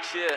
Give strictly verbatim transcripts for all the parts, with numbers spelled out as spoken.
Yeah.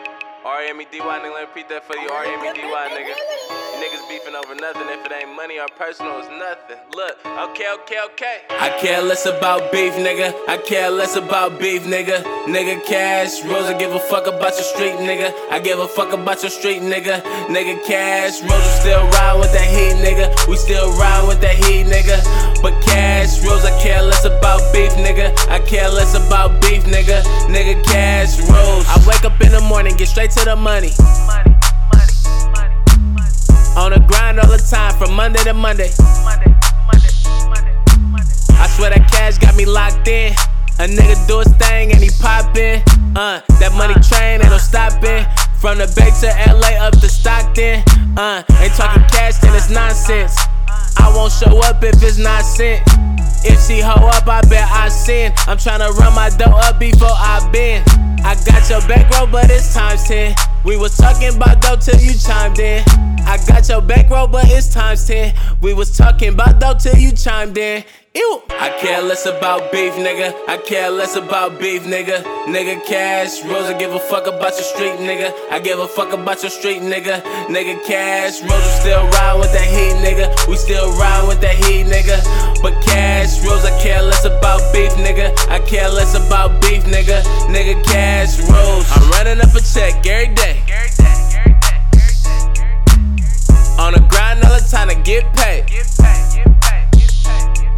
R E M E D Y, nigga, let me repeat that for you. R E M E D Y, nigga. You niggas beefing over nothing. If it ain't money or personal, it's nothing. Look, okay, okay, okay. I care less about beef, nigga. I care less about beef, nigga. Nigga Cash Rose, I give a fuck about your street, nigga. I give a fuck about your street, nigga. Nigga Cash Rose, we still ride with that heat, nigga. We still ride with that heat, nigga. But Cash Rose, I care less about beef, nigga. I care less about beef, nigga. Nigga Cash Rose. I wake up in the morning, get straight to the money. Money, money, money, money. On the grind all the time, from Monday to Monday. Monday, Monday, Monday, Monday. I swear that cash got me locked in. A nigga do his thing and he poppin'. Uh, that money train ain't no stopping. From the Bay to L A up to Stockton. Uh, ain't talking cash, then it's nonsense. I won't show up if it's not sent. If she hoe up, I bet I sin. I'm tryna run my dough up before I bend. I got your bankroll, but it's times ten. We was talking about dough till you chimed in. I got your bankroll, but it's times ten. We was talking about dough till you chimed in. Ew. I care less about beef, nigga. I care less about beef, nigga. Nigga Cash Rose, I give a fuck about your street, nigga. I give a fuck about your street, nigga. Nigga Cash Rose, we still ride with that heat, nigga. We still ride with that heat, nigga. But Cash Rose, I care less about beef, nigga. I care less about beef, nigga. Nigga Cash Rose. I'm running up a check every day. Every day, every day, every day, every day. On the grind all the time to get paid. Get paid, get paid, get paid, get paid, get paid.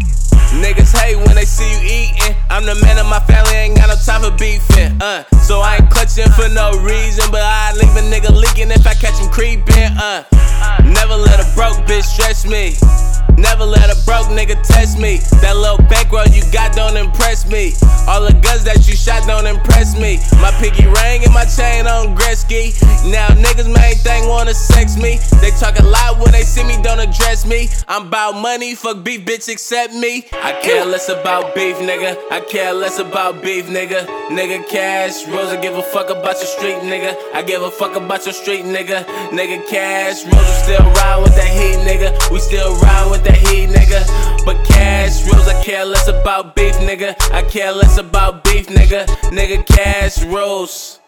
Niggas hate when they see you eatin'. I'm the man of my family, ain't got no time for beefin'. Uh, so I ain't clutching for no reason, but I leave a nigga leaking if I catch him creepin'. Uh, never let a broke bitch stress me. Never let a broke nigga test me. That little bankroll you got don't impress me. All the guns that you shot don't impress me. My pinky ring and my chain on Gretzky. Now niggas main thing wanna sex me. They talk a lot when they see me, don't address me. I'm about money, fuck beef, bitch, accept me. I care less about beef, nigga. I care less about beef, nigga. Nigga Cash Rose, I give a fuck about your street, nigga. I give a fuck about your street, nigga. Nigga Cash Rose, we still ride with that heat, nigga. We still ride with that heat, nigga. But Cash Rose, I care less about beef, nigga. I care less about beef, nigga. Nigga Cash Rose.